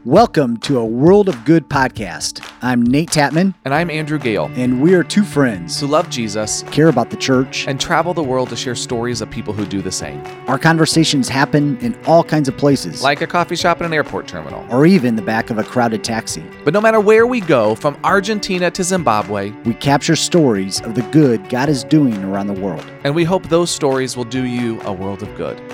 Welcome to a World of Good podcast. I'm Nate Tatman. And I'm Andrew Gale. And we are two friends who love Jesus, care about the church, and travel the world to share stories of people who do the same. Our conversations happen in all kinds of places. Like a coffee shop and an airport terminal. Or even the back of a crowded taxi. But no matter where we go, from Argentina to Zimbabwe, we capture stories of the good God is doing around the world. And we hope those stories will do you a world of good.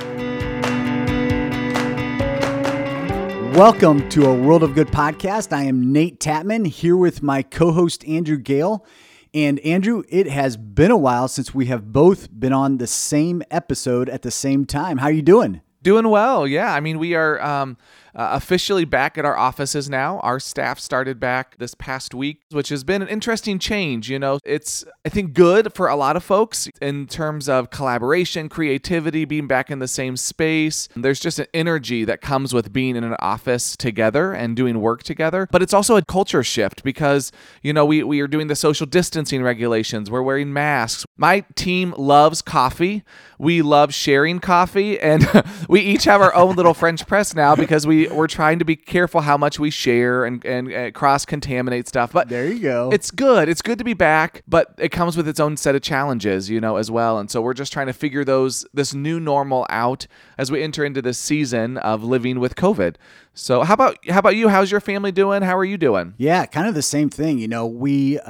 Welcome to a World of Good podcast. I am Nate Tatman here with my co-host Andrew Gale. And Andrew, it has been a while since we have both been on the same episode at the same time. How are you doing? Doing well, yeah. I mean, we are officially back at our offices now. Our staff started back this past week, which has been an interesting change. You know, it's, I think, good for a lot of folks in terms of collaboration, creativity, being back in the same space. There's just an energy that comes with being in an office together and doing work together. But it's also a culture shift because, you know, we are doing the social distancing regulations. We're wearing masks. My team loves coffee. We love sharing coffee, and we each have our own little French press now because we're trying to be careful how much we share and cross-contaminate stuff. But there you go. It's good. It's good to be back, but it comes with its own set of challenges, you know, as well. And so we're just trying to figure this new normal out as we enter into this season of living with COVID. So how about you? How's your family doing? How are you doing? Yeah, kind of the same thing. You know, we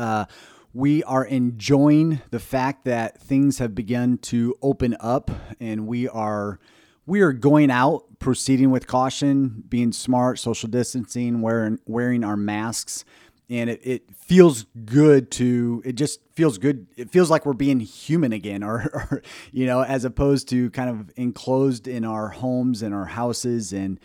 are enjoying the fact that things have begun to open up, and we are going out, proceeding with caution, being smart, social distancing, wearing our masks, and it feels good it just feels good. It feels like we're being human again, or you know, as opposed to kind of enclosed in our homes and our houses, and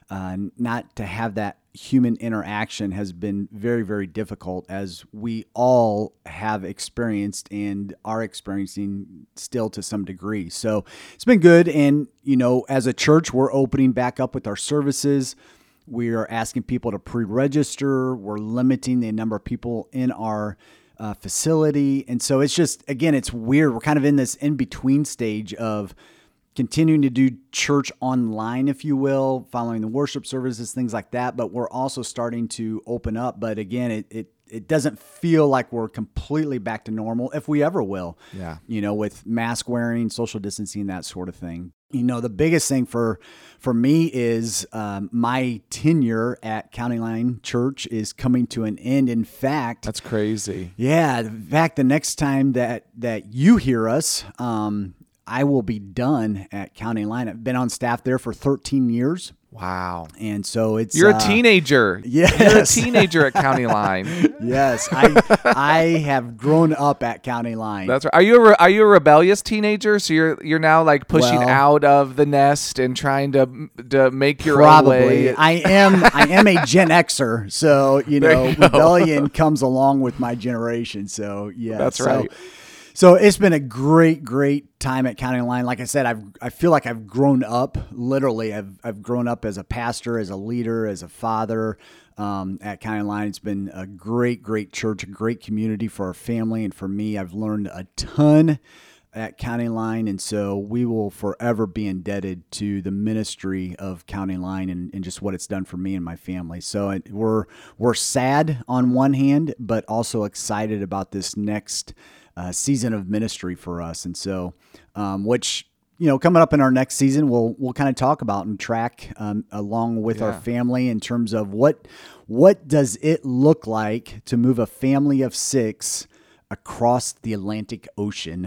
not to have that human interaction has been very, very difficult, as we all have experienced and are experiencing still to some degree. So it's been good. And, you know, as a church, we're opening back up with our services. We are asking people to pre-register. We're limiting the number of people in our facility. And so it's just, again, it's weird. We're kind of in this in-between stage of continuing to do church online, if you will, following the worship services, things like that. But we're also starting to open up. But again, it doesn't feel like we're completely back to normal, if we ever will. Yeah. You know, with mask wearing, social distancing, that sort of thing. You know, the biggest thing for me is my tenure at County Line Church is coming to an end. In fact, that's crazy. Yeah. In fact, the next time that you hear us, I will be done at County Line. I've been on staff there for 13 years. Wow. And so it's... You're a teenager. Yes. You're a teenager at County Line. Yes. I have grown up at County Line. That's right. Are you a rebellious teenager? So you're now like pushing out of the nest and trying to make your own way? I am a Gen Xer. So, you know, rebellion comes along with my generation. So, yeah. That's right. So it's been a great time at County Line. Like I said, I feel like I've grown up. Literally, I've grown up as a pastor, as a leader, as a father at County Line. It's been a great church, a great community for our family and for me. I've learned a ton at County Line, and so we will forever be indebted to the ministry of County Line and just what it's done for me and my family. So we're sad on one hand, but also excited about this next season of ministry for us. And so, which, you know, coming up in our next season, we'll kind of talk about and track along with our family in terms of what does it look like to move a family of 6 across the Atlantic Ocean.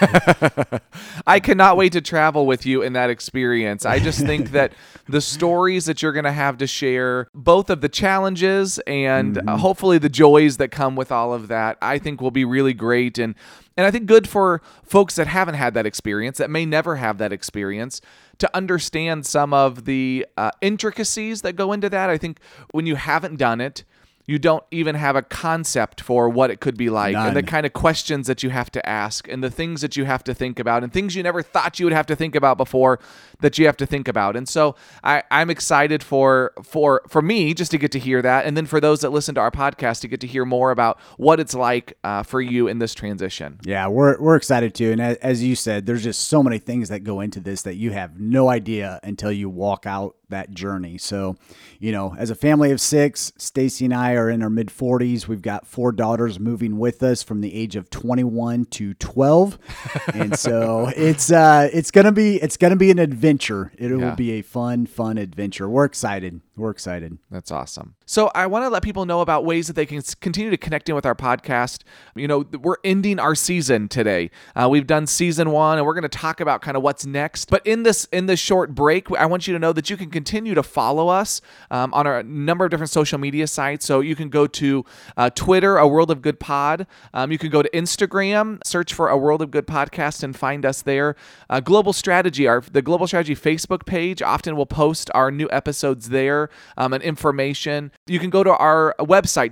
I cannot wait to travel with you in that experience. I just think that the stories that you're going to have to share, both of the challenges and hopefully the joys that come with all of that, I think will be really great. And I think good for folks that haven't had that experience, that may never have that experience, to understand some of the intricacies that go into that. I think when you haven't done it, you don't even have a concept for what it could be like. None. And the kind of questions that you have to ask and the things that you have to think about and things you never thought you would have to think about before that you have to think about. And so I'm excited for me just to get to hear that. And then for those that listen to our podcast to get to hear more about what it's like for you in this transition. Yeah, we're excited too. And as you said, there's just so many things that go into this that you have no idea until you walk out that journey. So, as a family of 6, Stacy and I are in our mid 40s. We've got 4 daughters moving with us from the age of 21 to 12. And so it's going to be an adventure. It will be a fun adventure. We're excited. That's awesome. So I want to let people know about ways that they can continue to connect in with our podcast. We're ending our season today. We've done season 1, and we're going to talk about kind of what's next. But in this short break, I want you to know that you can continue to follow us on a number of different social media sites. So you can go to Twitter, A World of Good Pod. You can go to Instagram, search for A World of Good Podcast, and find us there. Global Strategy, the Global Strategy Facebook page, often will post our new episodes there and information. You can go to our website,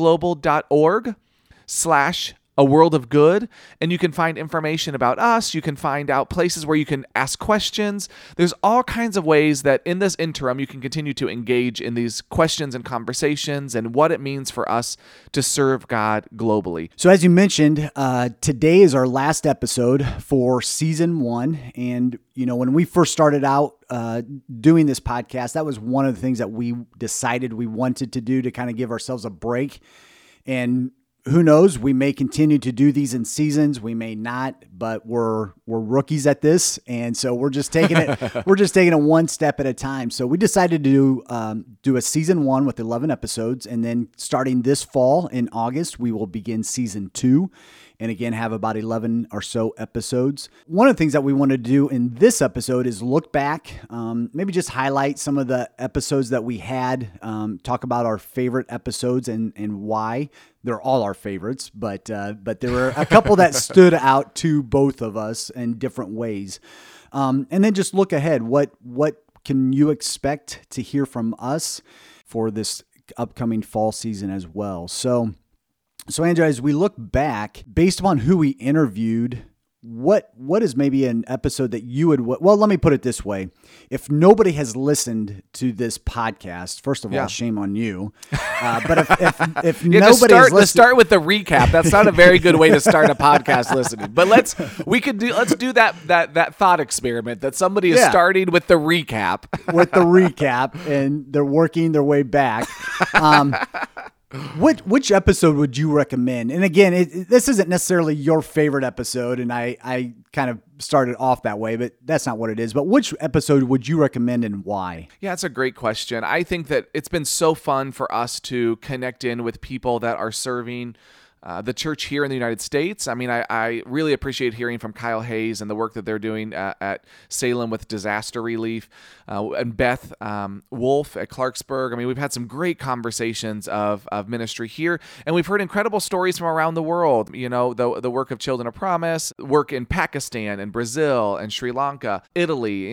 chaglobal.org/A World of Good, and you can find information about us. You can find out places where you can ask questions. There's all kinds of ways that in this interim you can continue to engage in these questions and conversations and what it means for us to serve God globally. So as you mentioned, today is our last episode for season 1. And, when we first started out doing this podcast, that was one of the things that we decided we wanted to do to kind of give ourselves a break. And who knows? We may continue to do these in seasons. We may not, but we're rookies at this, and so we're just taking it. We're just taking it one step at a time. So we decided to do a season 1 with 11 episodes, and then starting this fall in August, we will begin season 2. And again, have about 11 or so episodes. One of the things that we want to do in this episode is look back, maybe just highlight some of the episodes that we had, talk about our favorite episodes and why. They're all our favorites, but there were a couple that stood out to both of us in different ways. And then just look ahead. What can you expect to hear from us for this upcoming fall season as well? So Andrew, as we look back, based upon who we interviewed, what is maybe an episode that you would, well, let me put it this way. If nobody has listened to this podcast, first of all, shame on you. But if nobody has listened, let's start with the recap. That's not a very good way to start a podcast listening. But let's do that thought experiment that somebody is starting with the recap. With the recap, and they're working their way back. Which episode would you recommend? And again, this isn't necessarily your favorite episode, and I kind of started off that way, but that's not what it is. But which episode would you recommend and why? Yeah, it's a great question. I think that it's been so fun for us to connect in with people that are serving the church here in the United States. I mean, I really appreciate hearing from Kyle Hayes and the work that they're doing at Salem with disaster relief, and Beth Wolf at Clarksburg. I mean, we've had some great conversations of ministry here, and we've heard incredible stories from around the world. The work of Children of Promise, work in Pakistan and Brazil and Sri Lanka, Italy.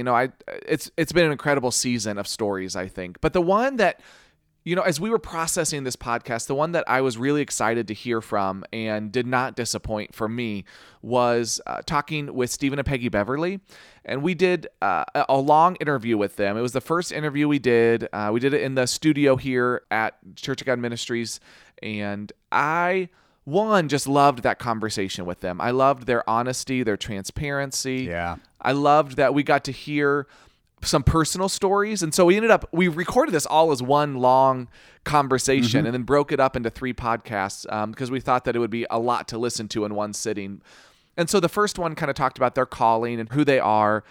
It's been an incredible season of stories, I think. But the one that as we were processing this podcast, the one that I was really excited to hear from and did not disappoint for me was talking with Stephen and Peggy Beverly. And we did a long interview with them. It was the first interview we did. We did it in the studio here at Church of God Ministries. And I just loved that conversation with them. I loved their honesty, their transparency. Yeah. I loved that we got to hear some personal stories. And so we recorded this all as one long conversation and then broke it up into 3 podcasts because we thought that it would be a lot to listen to in one sitting. And so the first one kind of talked about their calling and who they are.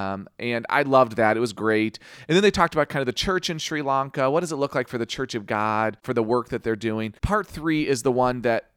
And I loved that. It was great. And then they talked about kind of the church in Sri Lanka. What does it look like for the Church of God, for the work that they're doing? Part 3 is the one that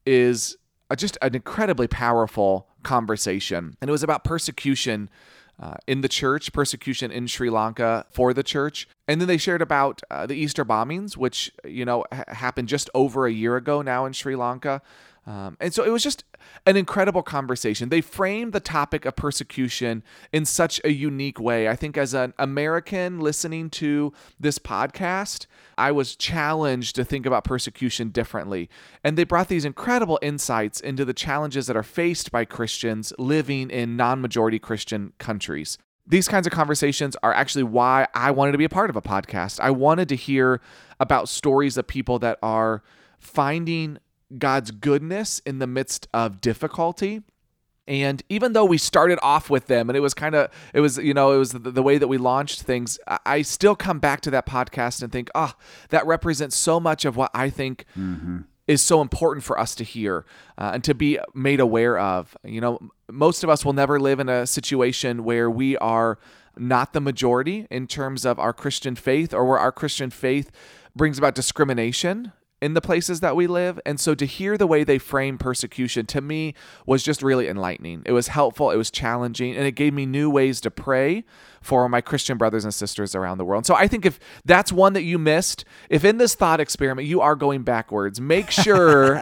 is just an incredibly powerful conversation. And it was about persecution in the church, persecution in Sri Lanka for the church. And then they shared about the Easter bombings, which, happened just over a year ago now in Sri Lanka. And so it was just an incredible conversation. They framed the topic of persecution in such a unique way. I think as an American listening to this podcast, I was challenged to think about persecution differently. And they brought these incredible insights into the challenges that are faced by Christians living in non-majority Christian countries. These kinds of conversations are actually why I wanted to be a part of a podcast. I wanted to hear about stories of people that are finding God's goodness in the midst of difficulty. And even though we started off with them and it was the way that we launched things, I still come back to that podcast and think, that represents so much of what I think is so important for us to hear and to be made aware of. Most of us will never live in a situation where we are not the majority in terms of our Christian faith, or where our Christian faith brings about discrimination in the places that we live. And so to hear the way they frame persecution, to me, was just really enlightening. It was helpful, it was challenging, and it gave me new ways to pray for my Christian brothers and sisters around the world. And so I think if that's one that you missed, if in this thought experiment you are going backwards, make sure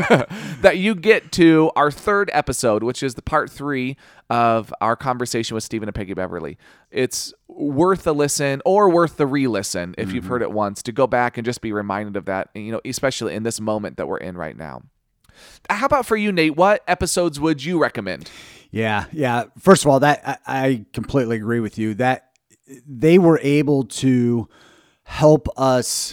that you get to our third episode, which is the part 3 of our conversation with Stephen and Peggy Beverly. It's worth a listen, or worth the re-listen if you've heard it once, to go back and just be reminded of that, especially in this moment that we're in right now. How about for you, Nate? What episodes would you recommend? Yeah. First of all, that I completely agree with you that they were able to help us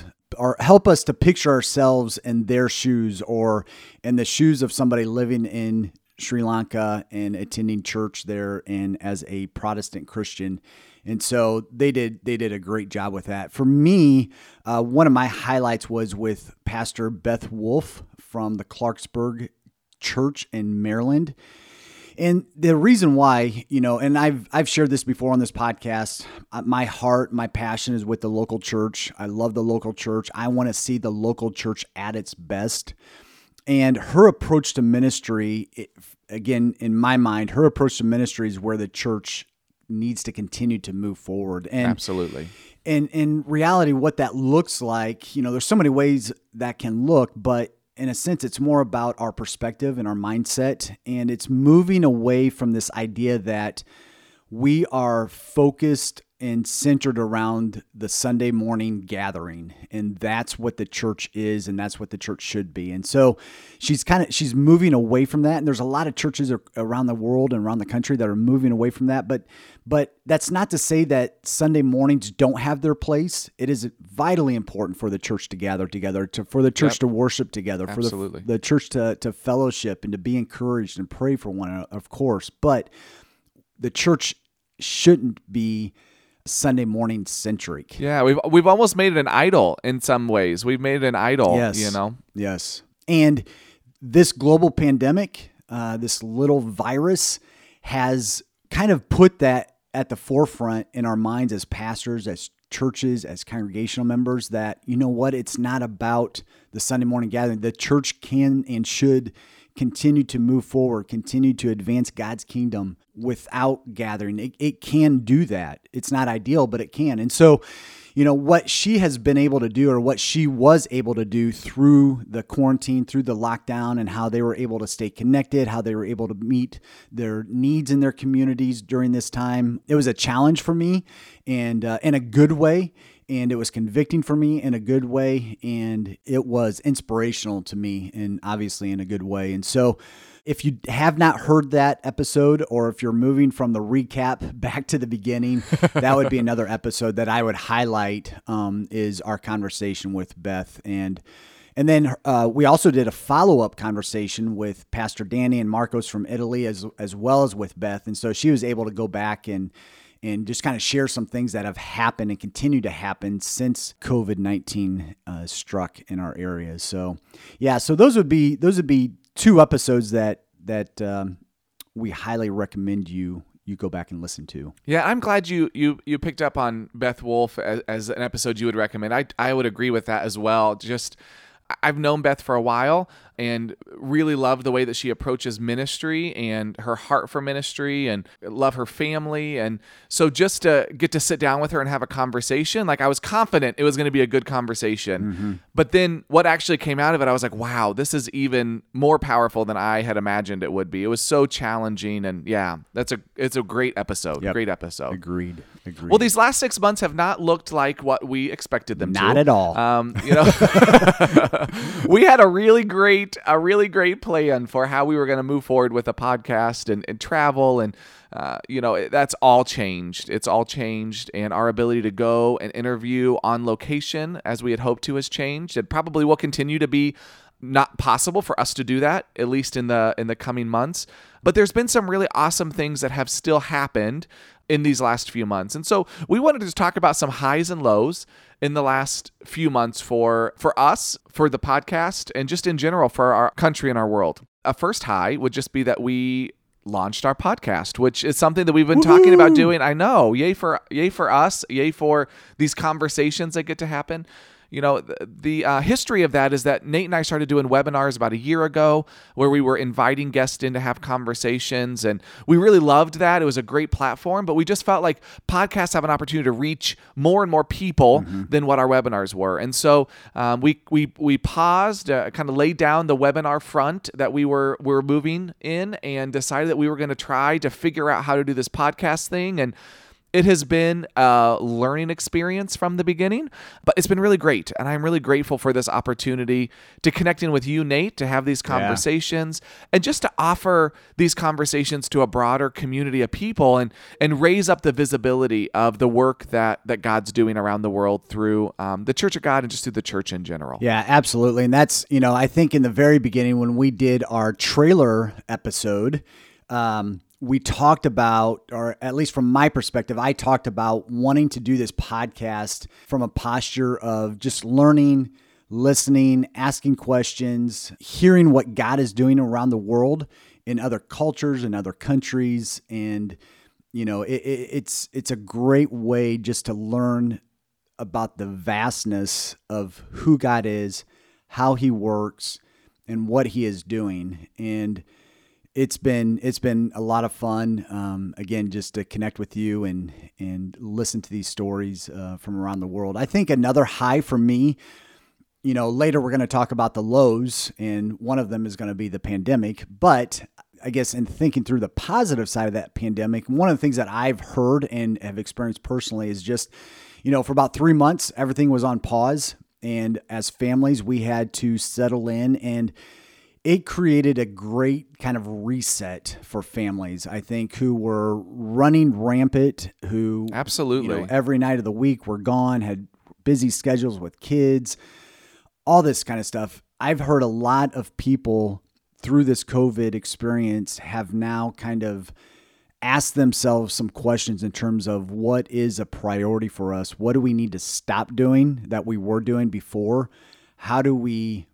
to picture ourselves in their shoes, or in the shoes of somebody living in Sri Lanka and attending church there, and as a Protestant Christian. And so they did a great job with that. For me, one of my highlights was with Pastor Beth Wolf from the Clarksburg Church in Maryland. And the reason why, and I've shared this before on this podcast, my heart, my passion is with the local church. I love the local church. I want to see the local church at its best. And her approach to ministry, again, in my mind, her approach to ministry is where the church needs to continue to move forward. And absolutely. And in reality, what that looks like, there's so many ways that can look, but in a sense, it's more about our perspective and our mindset. And it's moving away from this idea that we are focused and centered around the Sunday morning gathering. And that's what the church is, and that's what the church should be. And so she's moving away from that. And there's a lot of churches around the world and around the country that are moving away from that. But that's not to say that Sunday mornings don't have their place. It is vitally important for the church to gather together, for the church to worship together, absolutely, for the church to fellowship and to be encouraged and pray for one another, of course. But the church shouldn't be Sunday morning centric. Yeah, we've almost made it an idol in some ways. We've made it an idol, Yes. And this global pandemic, this little virus, has kind of put that at the forefront in our minds as pastors, as churches, as congregational members, that, it's not about the Sunday morning gathering. The church can and should continue to move forward, continue to advance God's kingdom without gathering. It can do that. It's not ideal, but it can. And so, what she has been able to do, or what she was able to do through the quarantine, through the lockdown, and how they were able to stay connected, how they were able to meet their needs in their communities during this time. It was a challenge for me, and in a good way. And it was convicting for me in a good way, and it was inspirational to me, and obviously in a good way. And so if you have not heard that episode, or if you're moving from the recap back to the beginning, that would be another episode that I would highlight, is our conversation with Beth. And then we also did a follow-up conversation with Pastor Danny and Marcos from Italy, as well as with Beth. And so she was able to go back and just kind of share some things that have happened and continue to happen since COVID-19 struck in our areas. So, so those would be 2 episodes that we highly recommend you go back and listen to. Yeah, I'm glad you picked up on Beth Wolf as an episode you would recommend. I would agree with that as well. I've known Beth for a while and really love the way that she approaches ministry and her heart for ministry, and love her family. And so just to get to sit down with her and have a conversation, I was confident it was going to be a good conversation. Mm-hmm. But then what actually came out of it, I was like, wow, this is even more powerful than I had imagined it would be. It was so challenging. And it's a great episode. Yep. Great episode. Agreed. Well, these last 6 months have not looked like what we expected them to. Not at all. We had a really great plan for how we were going to move forward with a podcast and travel, and that's all changed. It's all changed, and our ability to go and interview on location as we had hoped to has changed. It probably will continue to be not possible for us to do that, at least in the coming months. But there's been some really awesome things that have still happened in these last few months. And so we wanted to just talk about some highs and lows in the last few months for us, for the podcast, and just in general for our country and our world. A first high would just be that we launched our podcast, which is something that we've been talking about doing. I know, yay for us, yay for these conversations that get to happen. You know, the history of that is that Nate and I started doing webinars about a year ago where we were inviting guests in to have conversations, and we really loved that. It was a great platform, but we just felt like podcasts have an opportunity to reach more and more people than what our webinars were. And so we paused, kind of laid down the webinar front that we were moving in, and decided that we were going to try to figure out how to do this podcast thing. And it has been a learning experience from the beginning, but it's been really great. And I'm really grateful for this opportunity to connect in with you, Nate, to have these conversations and just to offer these conversations to a broader community of people and raise up the visibility of the work that God's doing around the world through the Church of God and just through the church in general. Yeah, absolutely. And that's, I think in the very beginning when we did our trailer episode, we talked about, or at least from my perspective, I talked about wanting to do this podcast from a posture of just learning, listening, asking questions, hearing what God is doing around the world in other cultures and other countries. And, it's a great way just to learn about the vastness of who God is, how he works, and what he is doing. And it's been a lot of fun, again, just to connect with you and listen to these stories from around the world. I think another high for me, later we're going to talk about the lows, and one of them is going to be the pandemic. But I guess in thinking through the positive side of that pandemic, one of the things that I've heard and have experienced personally is just, for about 3 months, everything was on pause. And as families, we had to settle in, and it created a great kind of reset for families, I think, who were running rampant, who absolutely every night of the week were gone, had busy schedules with kids, all this kind of stuff. I've heard a lot of people through this COVID experience have now kind of asked themselves some questions in terms of what is a priority for us? What do we need to stop doing that we were doing before? How do we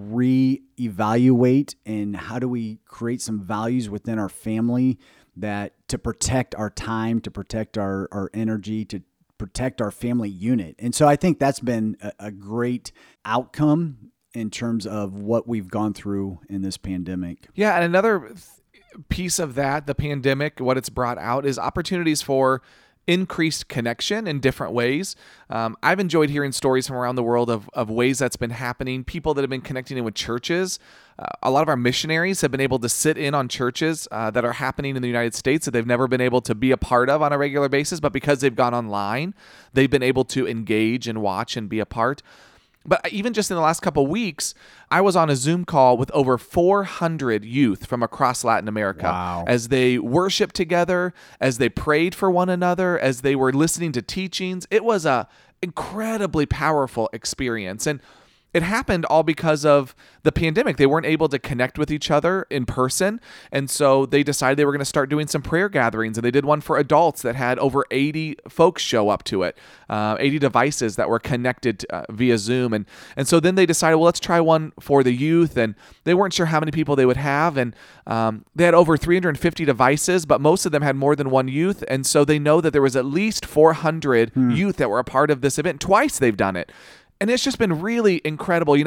reevaluate, and how do we create some values within our family that to protect our time, to protect our energy, to protect our family unit? And so I think that's been a great outcome in terms of what we've gone through in this pandemic. Yeah, and another piece of that, the pandemic, what it's brought out is opportunities for increased connection in different ways. I've enjoyed hearing stories from around the world of ways that's been happening, people that have been connecting in with churches. A lot of our missionaries have been able to sit in on churches that are happening in the United States that they've never been able to be a part of on a regular basis, but because they've gone online, they've been able to engage and watch and be a part. But even just in the last couple of weeks, I was on a Zoom call with over 400 youth from across Latin America as they worshiped together, as they prayed for one another, as they were listening to teachings. It was a incredibly powerful experience. And it happened all because of the pandemic. They weren't able to connect with each other in person. And so they decided they were going to start doing some prayer gatherings. And they did one for adults that had over 80 folks show up to it, 80 devices that were connected via Zoom. And so then they decided, well, let's try one for the youth. And they weren't sure how many people they would have. And they had over 350 devices, but most of them had more than one youth. And so they know that there was at least 400 youth that were a part of this event. Twice they've done it. And it's just been really incredible.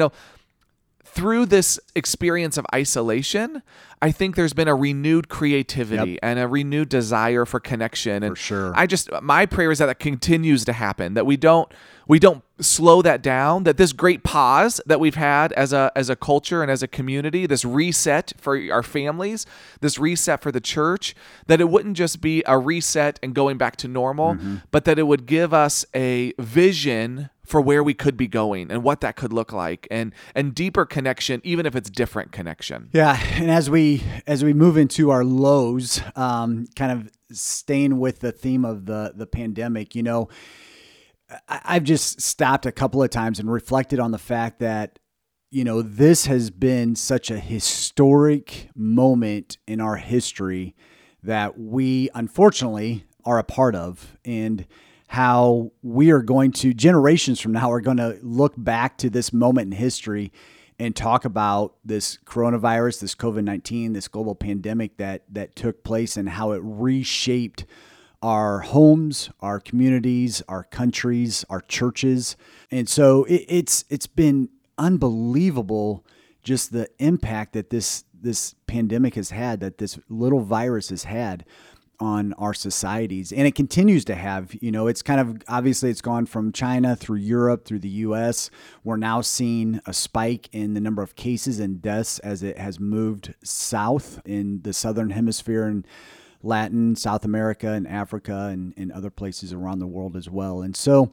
Through this experience of isolation, I think there's been a renewed creativity and a renewed desire for connection. And for sure. My prayer is that continues to happen, that we don't slow that down, that this great pause that we've had as a culture and as a community, this reset for our families, this reset for the church, that it wouldn't just be a reset and going back to normal, but that it would give us a vision for where we could be going and what that could look like, and deeper connection, even if it's different connection. Yeah, and as we move into our lows, kind of staying with the theme of the pandemic, I've just stopped a couple of times and reflected on the fact that this has been such a historic moment in our history that we unfortunately are a part of, and how we are going to, generations from now, are going to look back to this moment in history and talk about this coronavirus, this COVID-19, this global pandemic that took place, and how it reshaped our homes, our communities, our countries, our churches. And so it's been unbelievable, just the impact that this pandemic has had, that this little virus has had on our societies. And it continues to have. It's kind of, obviously it's gone from China through Europe, through the US. We're now seeing a spike in the number of cases and deaths as it has moved south in the southern hemisphere, and Latin, South America, and Africa, and other places around the world as well. And so,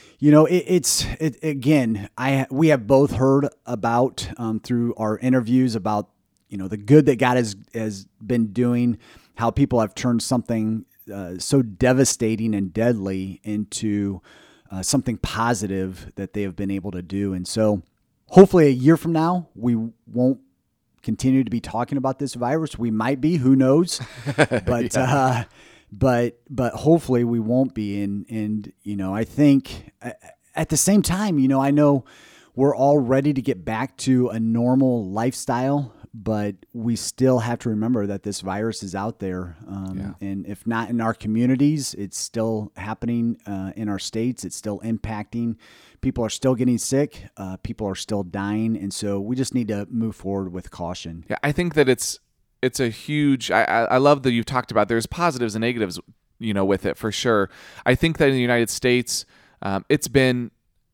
again, we have both heard about through our interviews about the good that God has been doing, how people have turned something so devastating and deadly into something positive that they have been able to do. And so, hopefully, a year from now, we won't continue to be talking about this virus. We might be, who knows? But yeah. But hopefully we won't be. And I think at the same time, I know we're all ready to get back to a normal lifestyle, but we still have to remember that this virus is out there. And if not in our communities, it's still happening in our states. It's still impacting. People are still getting sick. People are still dying. And so we just need to move forward with caution. Yeah, I think that it's a huge, I love that you've talked about there's positives and negatives, with it for sure. I think that in the United States, it's been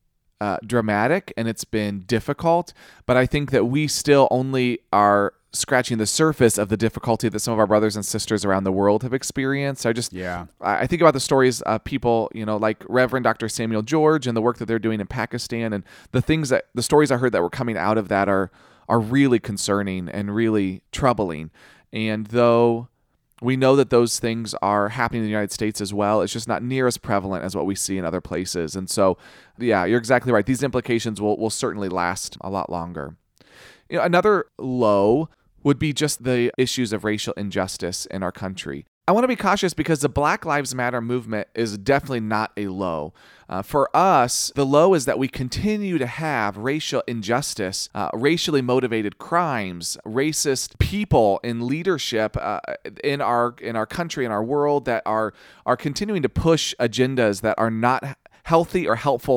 dramatic and it's been difficult, but I think that we still only are scratching the surface of the difficulty that some of our brothers and sisters around the world have experienced. I think about the stories of people, like Reverend Dr. Samuel George and the work that they're doing in Pakistan, and the stories I heard that were coming out of that are really concerning and really troubling. And though we know that those things are happening in the United States as well, it's just not near as prevalent as what we see in other places. And so, yeah, you're exactly right. These implications will certainly last a lot longer. Another low would be just the issues of racial injustice in our country. I want to be cautious because the Black Lives Matter movement is definitely not a low. For us, the low is that we continue to have racial injustice, racially motivated crimes, racist people in leadership in our country, in our world, that are continuing to push agendas that are not healthy or helpful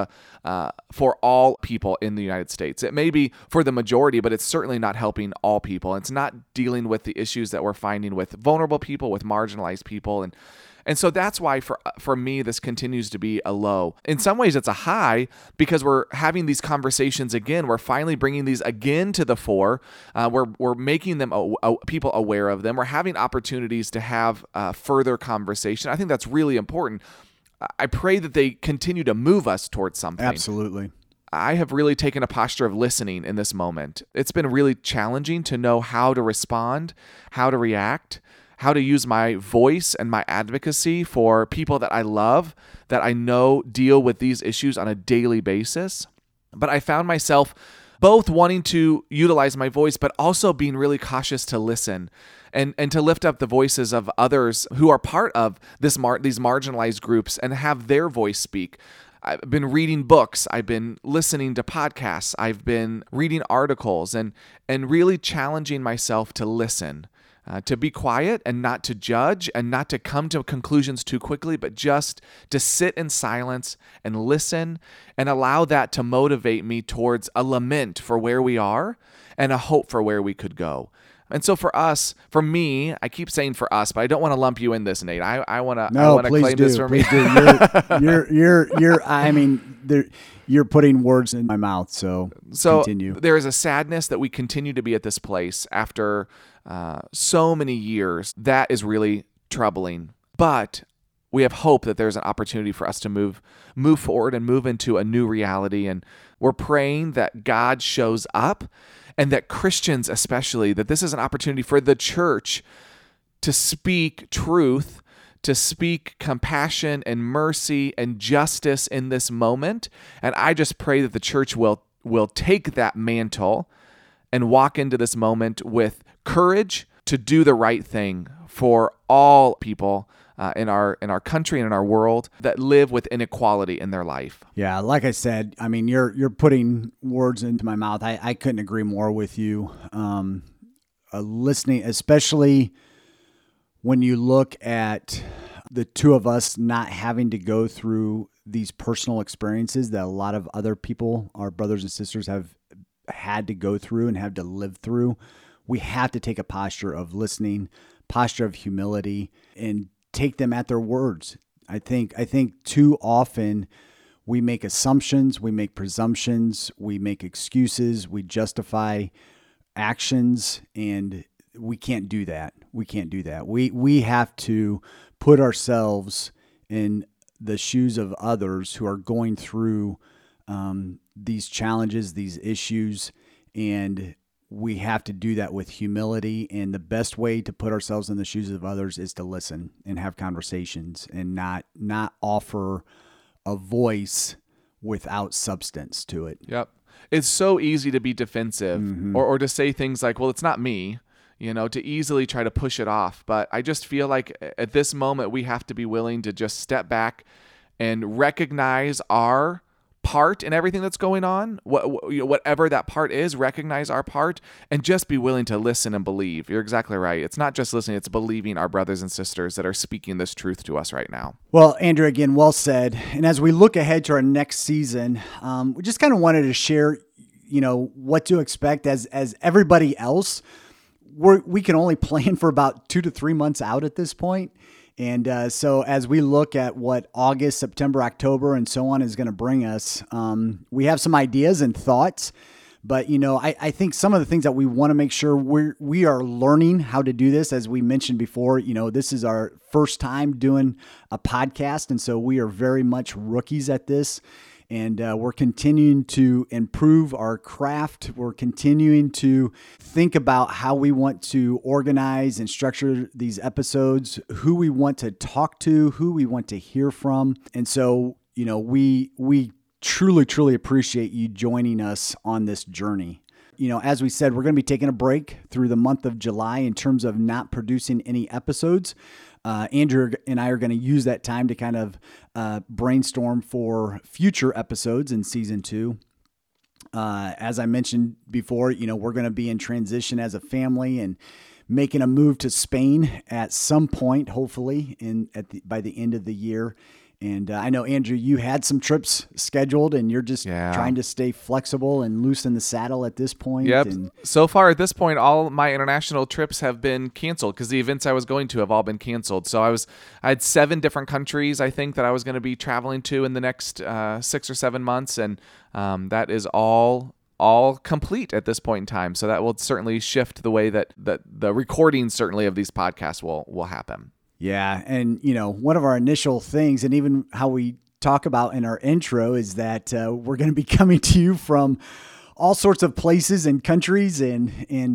for all people in the United States. It may be for the majority, but it's certainly not helping all people. It's not dealing with the issues that we're finding with vulnerable people, with marginalized people, and so that's why for me this continues to be a low. In some ways it's a high because we're having these conversations again. We're finally bringing these again to the fore. We're making them people aware of them. We're having opportunities to have further conversation. I think that's really important. I pray that they continue to move us towards something. Absolutely. I have really taken a posture of listening in this moment. It's been really challenging to know how to respond, how to react, how to use my voice and my advocacy for people that I love, that I know deal with these issues on a daily basis. But I found myself both wanting to utilize my voice, but also being really cautious to listen and to lift up the voices of others who are part of these marginalized groups and have their voice speak. I've been reading books. I've been listening to podcasts. I've been reading articles and really challenging myself to listen, to be quiet and not to judge and not to come to conclusions too quickly, but just to sit in silence and listen and allow that to motivate me towards a lament for where we are and a hope for where we could go. And so for me, I keep saying for us, but I don't want to lump you in this, Nate. I want to claim this for me. You're putting words in my mouth. So continue. There is a sadness that we continue to be at this place after so many years. That is really troubling. But we have hope that there's an opportunity for us to move forward and move into a new reality. And we're praying that God shows up, and that Christians especially, that this is an opportunity for the church to speak truth, to speak compassion and mercy and justice in this moment. And I just pray that the church will will take that mantle and walk into this moment with courage to do the right thing for all people in our country and in our world that live with inequality in their life. Yeah, like I said, I mean, you're putting words into my mouth. I couldn't agree more with you. Listening, especially when you look at the two of us not having to go through these personal experiences that a lot of other people, our brothers and sisters, have had to go through and have to live through. We have to take a posture of listening, posture of humility, and take them at their words. I think too often we make assumptions, we make presumptions, we make excuses, we justify actions, and we can't do that. We have to put ourselves in the shoes of others who are going through these challenges, these issues, and we have to do that with humility. And the best way to put ourselves in the shoes of others is to listen and have conversations and not offer a voice without substance to it. Yep. It's so easy to be defensive or to say things like, well, it's not me, to easily try to push it off. But I just feel like at this moment, we have to be willing to just step back and recognize our part in everything that's going on, whatever that part is, recognize our part and just be willing to listen and believe. You're exactly right. It's not just listening, it's believing our brothers and sisters that are speaking this truth to us right now. Well, Andrew, again, well said. And as we look ahead to our next season, we just kind of wanted to share, what to expect as everybody else. We can only plan for about 2 to 3 months out at this point. And so as we look at what August, September, October, and so on is going to bring us, we have some ideas and thoughts. But, I think some of the things that we want to make sure we are learning how to do this, as we mentioned before, this is our first time doing a podcast. And so we are very much rookies at this. And we're continuing to improve our craft. We're continuing to think about how we want to organize and structure these episodes, who we want to talk to, who we want to hear from. And so, we truly, truly appreciate you joining us on this journey. As we said, we're going to be taking a break through the month of July in terms of not producing any episodes. Andrew and I are going to use that time to kind of brainstorm for future episodes in season 2. As I mentioned before, we're going to be in transition as a family and making a move to Spain at some point, hopefully by the end of the year. And I know, Andrew, you had some trips scheduled and you're just trying to stay flexible and loose in the saddle at this point. Yep. And so far at this point, all my international trips have been canceled because the events I was going to have all been canceled. So I had 7 different countries, I think, that I was going to be traveling to in the next 6 or 7 months. And that is all complete at this point in time. So that will certainly shift the way that the recording certainly of these podcasts will happen. Yeah. And, one of our initial things, and even how we talk about in our intro, is that we're going to be coming to you from all sorts of places and countries. And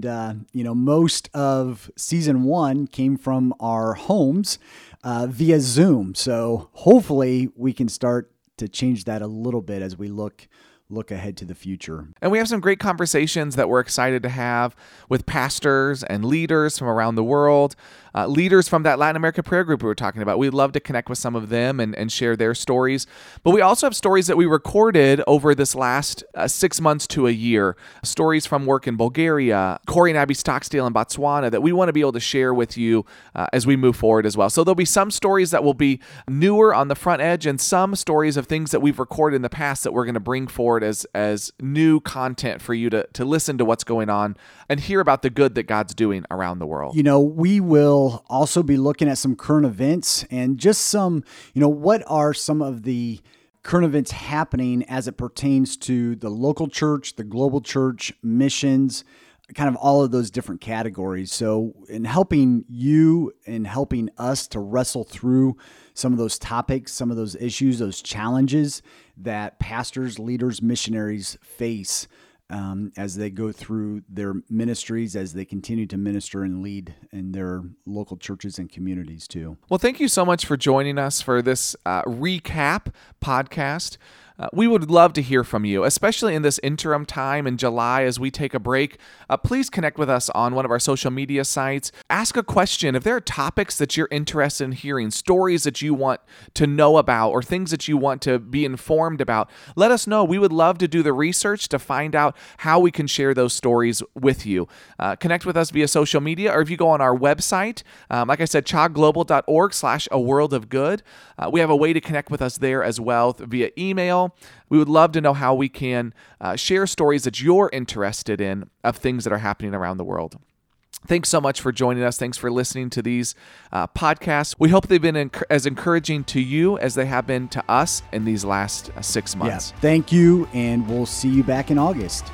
most of season 1 came from our homes via Zoom. So hopefully we can start to change that a little bit as we look ahead to the future. And we have some great conversations that we're excited to have with pastors and leaders from around the world, leaders from that Latin America prayer group we were talking about. We'd love to connect with some of them and share their stories. But we also have stories that we recorded over this last 6 months to a year, stories from work in Bulgaria, Corey and Abby Stocksdale in Botswana that we want to be able to share with you as we move forward as well. So there'll be some stories that will be newer on the front edge and some stories of things that we've recorded in the past that we're going to bring forward as new content for you to listen to what's going on and hear about the good that God's doing around the world. We will also be looking at some current events and just some, what are some of the current events happening as it pertains to the local church, the global church, missions, kind of all of those different categories. So in helping you and helping us to wrestle through some of those topics, some of those issues, those challenges that pastors, leaders, missionaries face as they go through their ministries, as they continue to minister and lead in their local churches and communities too. Well, thank you so much for joining us for this recap podcast. We would love to hear from you, especially in this interim time in July as we take a break. Please connect with us on one of our social media sites. Ask a question. If there are topics that you're interested in hearing, stories that you want to know about, or things that you want to be informed about, let us know. We would love to do the research to find out how we can share those stories with you. Connect with us via social media, or if you go on our website, like I said, chogglobal.org/aworldofgood. We have a way to connect with us there as well via email. We would love to know how we can share stories that you're interested in of things that are happening around the world. Thanks so much for joining us. Thanks for listening to these podcasts. We hope they've been as encouraging to you as they have been to us in these last 6 months. Yeah, thank you, and we'll see you back in August.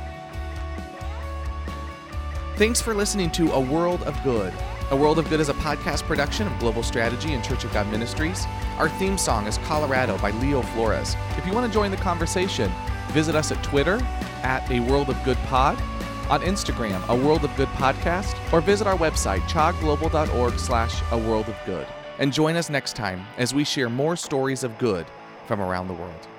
Thanks for listening to A World of Good. A World of Good is a podcast production of Global Strategy and Church of God Ministries. Our theme song is Colorado by Leo Flores. If you want to join the conversation, visit us at Twitter at A World of Good Pod, on Instagram, A World of Good Podcast, or visit our website, chogglobal.org/aworldofgood. And join us next time as we share more stories of good from around the world.